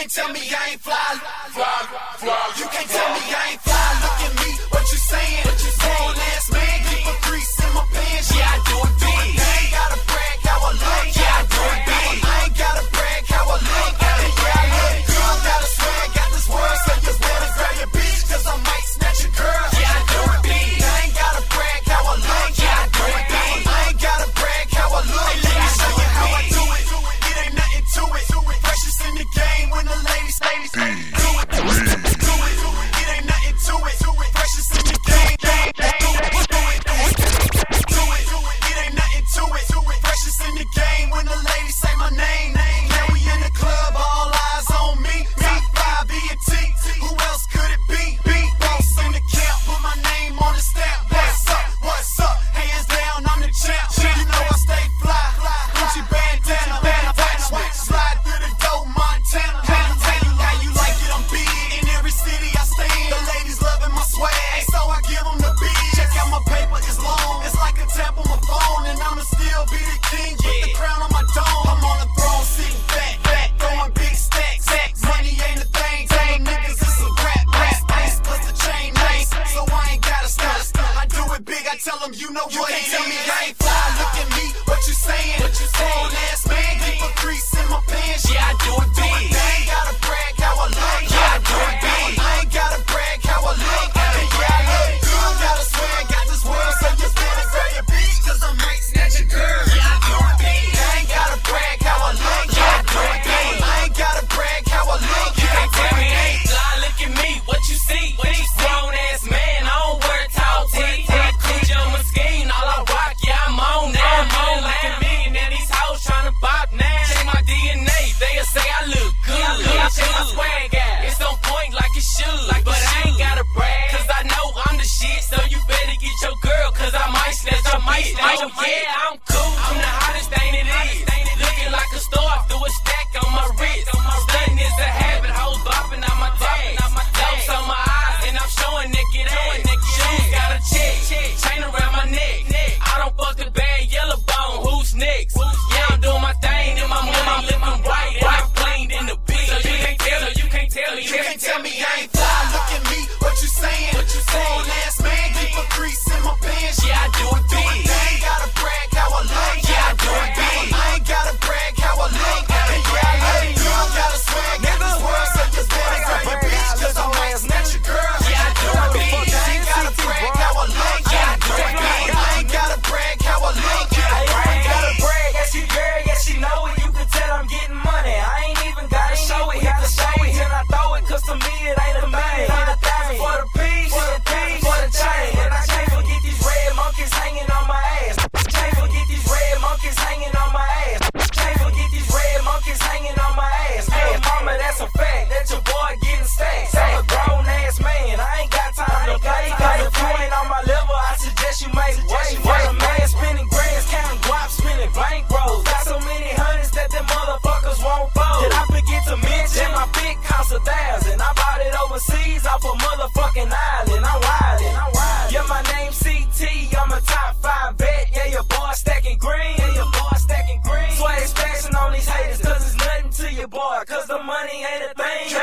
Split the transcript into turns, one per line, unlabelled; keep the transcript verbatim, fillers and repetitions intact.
can't tell me I ain't fly, fly, fly. You can't tell me I ain't fly. Look at me, what you saying? What you saying? Ass man, keep a grease in my pants. Yeah, I do it big. I ain't gotta brag how I look. Yeah, I do it big. I ain't gotta brag how I look. And yeah, I look good. Got a swag, got this word, so you better grab your bitch, cause I might snatch your girl. Yeah, I do it big. I ain't gotta brag how I look. Yeah, I do it big. I ain't gotta brag how I look. Hey, let me show you how I do it. It ain't nothing to it. Precious in the game when the ladies, ladies, ladies do it. Do it. It ain't nothing to it. Precious in the game. Do it. Do it. It ain't nothing to it. Precious in the game when the ladies say my name. Now we in the club, all eyes on me. Top five B and T. Who else could it be? Big boss in the camp, put my name on the stamp. What's up? What's up? Hands down, I'm the champ. You know I stay fly. Gucci bandana, switch slide through the dope, Montana. Tell you how you like it, I'm big in every city I stay in. The ladies loving my swag, so I give them the beat. Check out my paper, it's long. It's like a tap on my phone, and I'ma still be the king. Put the crown on my dome. I'm on the throne, sitting fat, fat, throwing big stacks. Money ain't a thing, tell niggas it's a rap, rap. Ice plus the chain nice, so I ain't gotta stunt. I do it big, I tell them you know what it is. You can't tell me I ain't fly. Look at me, what you saying? What you saying? Ass man, keep a grease in my pants. Yeah, I do it big. I ain't gotta brag how I look. Yeah, I do it big. I ain't gotta brag how I look. And yeah, I look good. Got a swag, got this word, so you better grab your bitch, cause I might snatch your girl. Yeah, I do it big. I ain't gotta brag how I look. Yeah, I do it big. I ain't gotta brag how I look.
You can't tell me I ain't fly. Look at me, what you see? What you grown ass man, I don't wear tall tee. Coochie on my skin, all I rock, yeah, I'm on now. I'm on like a millionaire, these hoes tryna bop now. Check my D N A, they'll say I look good. Check my swag out, it's on point like it should. But I ain't gotta brag, cause I know I'm the shit. So you better get your girl, cause I might snatch your mic. Oh yeah, I'm cool, I'm the hottest thing it is. Looking like a star through a stack on my wrist. Stunting is a habit, hoes bopping out my tags. Dumps on my eyes, and I'm showing naked ass. Shoes got a check, chain around my neck. I don't fuck the bad yellow bone, who's next? Yeah, I'm doing my thing, and my money looking right, and I'm clean in the beat. So you can't tell, so you can't tell,
you can't tell me I ain't fly. Look at me, what you saying? What you saying? Ass man, keep a grease in my pants. Yeah, I do it big. I ain't gotta brag how I look. Yeah, I do it big. I ain't gotta brag how I look. And yeah, I look good. Got a swag, got this word, so you better grab your bitch, cause I might snatch your girl. Yeah, I do it big. I ain't gotta brag how I look. Yeah, I do it big. I ain't gotta brag how I look. Yeah,
I ain't gotta brag, yeah, she girl, yeah, she know it. You can tell I'm getting money. I ain't even gotta show it. Gotta show it, and I throw it, cause to me it ain't a thing. Hundred thousand for the piece, for the piece, for the chain. And I can't forget these red monkeys hanging on my ass. Can't forget these red monkeys hanging on my ass. Can't forget these red monkeys hanging on my ass. Hey, mama, that's a fact, that your boy getting stacked. I'm a grown ass man, I ain't got time to play. Cause if you ain't on my level, I suggest you make way.